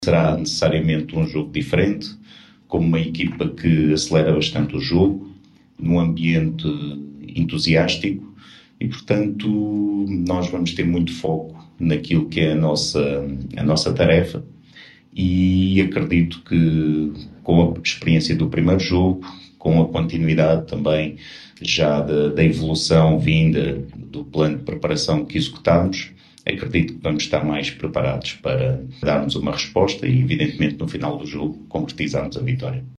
será necessariamente um jogo diferente, com uma equipa que acelera bastante o jogo, num ambiente entusiástico e, portanto, nós vamos ter muito foco naquilo que é a nossa tarefa e acredito que com a experiência do primeiro jogo, com a continuidade também já da evolução vinda do plano de preparação que executámos, acredito que vamos estar mais preparados para darmos uma resposta e, evidentemente, no final do jogo, concretizarmos a vitória.